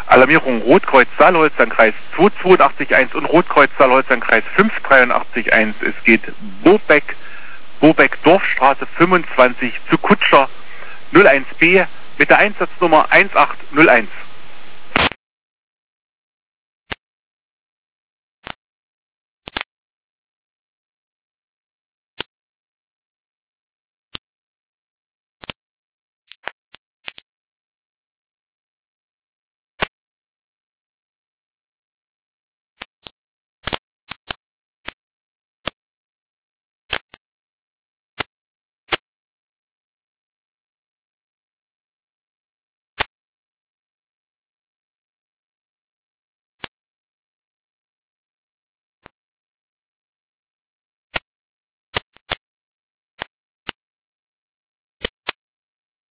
Alarmierung Rotkreuz Saale-Holstein-Kreis 2881 und Rotkreuz Saale-Holstein-Kreis 5881. Es geht Bobeck Dorfstraße 25 zu Kutscher 01B mit der Einsatznummer 1801.